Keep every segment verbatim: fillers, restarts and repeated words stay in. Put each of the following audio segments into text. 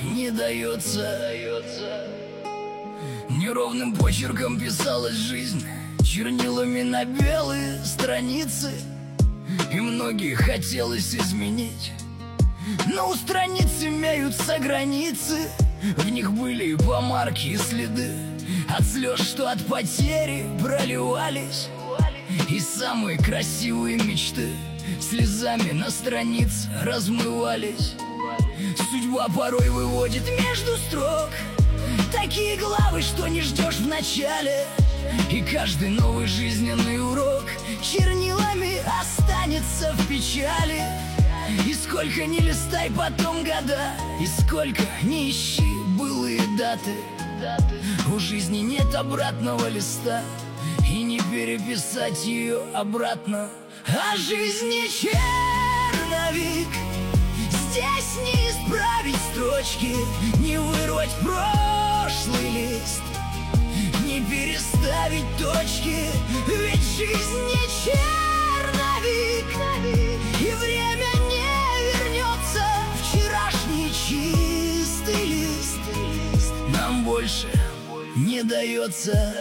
не дается. Неровным почерком писалась жизнь, чернилами на белые страницы, и многие хотелось изменить, но у страниц имеются границы. В них были и помарки, и следы от слез, что от потери проливались, и самые красивые мечты слезами на страниц размывались. Судьба порой выводит между строк такие главы, что не ждешь в начале, и каждый новый жизненный урок чернилами останется в печали. И сколько ни листай потом года, и сколько ни ищи былые даты, у жизни нет обратного листа, и не переписать ее обратно. А жизнь не черновик, здесь не исправить строчки, не вырвать прошлый лист, не переставить точки. Ведь жизнь не черновик, и время не вернется вчерашний чистый лист. Нам больше не дается.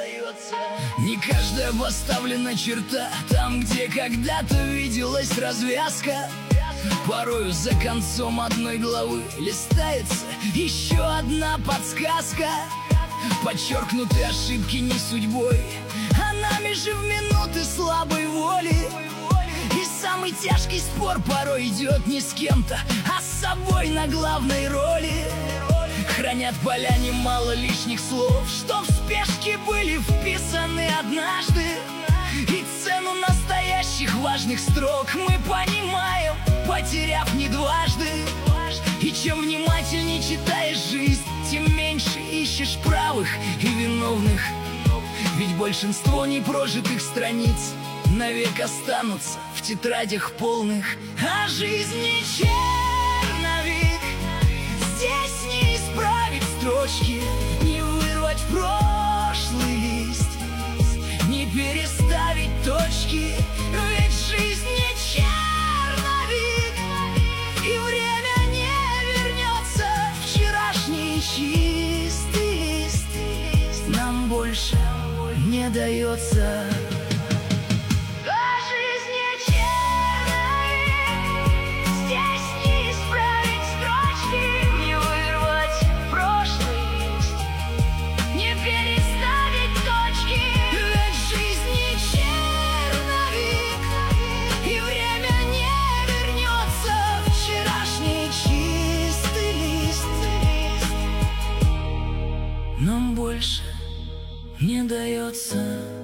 Не каждая поставлена черта там, где когда-то виделась развязка. Порою за концом одной главы листается еще одна подсказка. Подчеркнуты ошибки не судьбой, а нами же в минуты слабой воли. И самый тяжкий спор порой идет не с кем-то, а с собой на главной роли. Хранят поля немало лишних слов, что в спешке были вписаны однажды. И цену настоящих важных строк мы понимаем, потеряв не дважды. И чем внимательнее читаешь жизнь, тем меньше ищешь правых и виновных. Ведь большинство непрожитых страниц навек останутся в тетрадях полных. А жизнь не черновик, здесь не исправить строчки, не вырвать прошлый лист, не переставить точки. Ведь жизнь не черновик, и время не вернется вчерашний чистый лист. Нам больше не дается. Нам больше не дается.